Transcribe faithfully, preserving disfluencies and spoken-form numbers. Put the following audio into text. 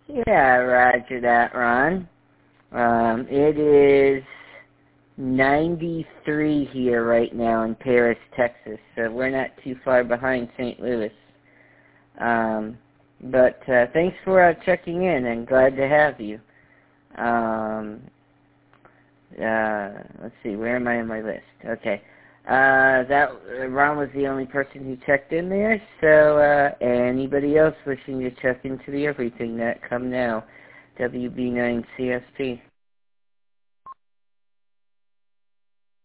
Yeah, roger that, Ron. Um, it is ninety-three here right now in Paris, Texas, so we're not too far behind Saint Louis. Um, but uh, thanks for uh, checking in, and glad to have you. Um, uh, let's see, where am I on my list? Okay. Uh, that Ron was the only person who checked in there, so uh, anybody else wishing to check into the Everything Net, come now. W B nine C S P.